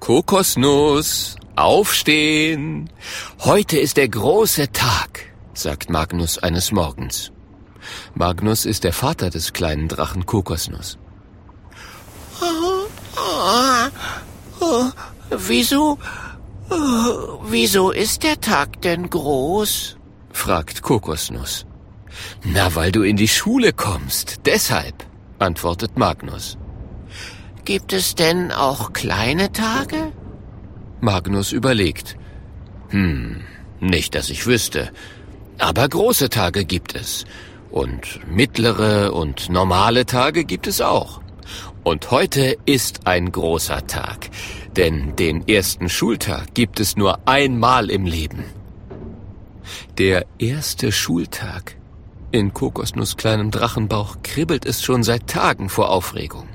Kokosnuss, aufstehen! Heute ist der große Tag, sagt Magnus eines Morgens. Magnus ist der Vater des kleinen Drachen Kokosnuss. Wieso ist der Tag denn groß? Fragt Kokosnuss. Na, weil du in die Schule kommst, deshalb, antwortet Magnus. Gibt es denn auch kleine Tage? Magnus überlegt. Nicht, dass ich wüsste. Aber große Tage gibt es. Und mittlere und normale Tage gibt es auch. Und heute ist ein großer Tag. Denn den ersten Schultag gibt es nur einmal im Leben. Der erste Schultag. In Kokosnuss' kleinem Drachenbauch kribbelt es schon seit Tagen vor Aufregung.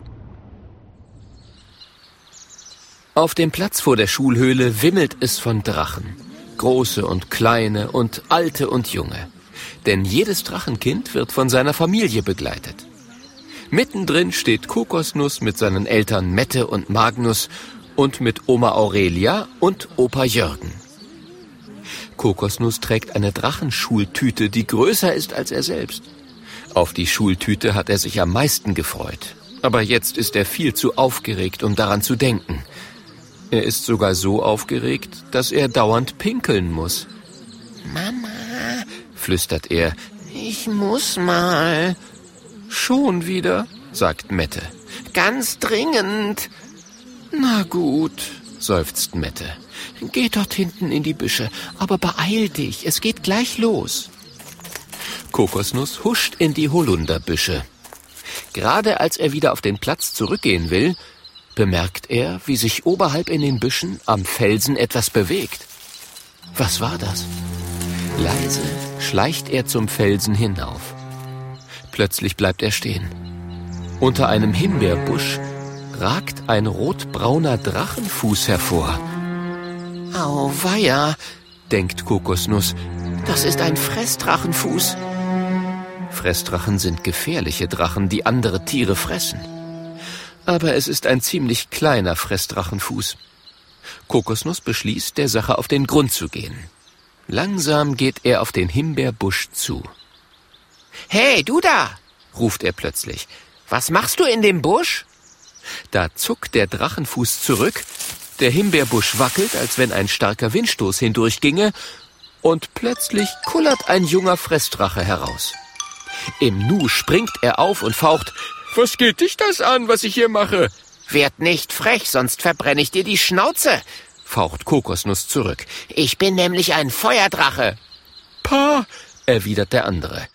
Auf dem Platz vor der Schulhöhle wimmelt es von Drachen. Große und kleine und alte und junge. Denn jedes Drachenkind wird von seiner Familie begleitet. Mittendrin steht Kokosnuss mit seinen Eltern Mette und Magnus und mit Oma Aurelia und Opa Jürgen. Kokosnuss trägt eine Drachenschultüte, die größer ist als er selbst. Auf die Schultüte hat er sich am meisten gefreut. Aber jetzt ist er viel zu aufgeregt, um daran zu denken. Er ist sogar so aufgeregt, dass er dauernd pinkeln muss. Mama, flüstert er. ich muss mal. Schon wieder, sagt Mette. Ganz dringend. Na gut, seufzt Mette. Geh dort hinten in die Büsche, aber beeil dich, es geht gleich los. Kokosnuss huscht in die Holunderbüsche. Gerade als er wieder auf den Platz zurückgehen will, bemerkt er, wie sich oberhalb in den Büschen am Felsen etwas bewegt. Was war das? Leise schleicht er zum Felsen hinauf. Plötzlich bleibt er stehen. Unter einem Himbeerbusch ragt ein rotbrauner Drachenfuß hervor. Auweia, denkt Kokosnuss. Das ist ein Fressdrachenfuß. Fressdrachen sind gefährliche Drachen, die andere Tiere fressen. Aber es ist ein ziemlich kleiner Fressdrachenfuß. Kokosnuss beschließt, der Sache auf den Grund zu gehen. Langsam geht er auf den Himbeerbusch zu. Hey, du da, ruft er plötzlich. Was machst du in dem Busch? Da zuckt der Drachenfuß zurück, der Himbeerbusch wackelt, als wenn ein starker Windstoß hindurchginge, und plötzlich kullert ein junger Fressdrache heraus. Im Nu springt er auf und faucht: Was geht dich das an, was ich hier mache? Werd nicht frech, sonst verbrenne ich dir die Schnauze, faucht Kokosnuss zurück. Ich bin nämlich ein Feuerdrache. Pah, erwidert der andere.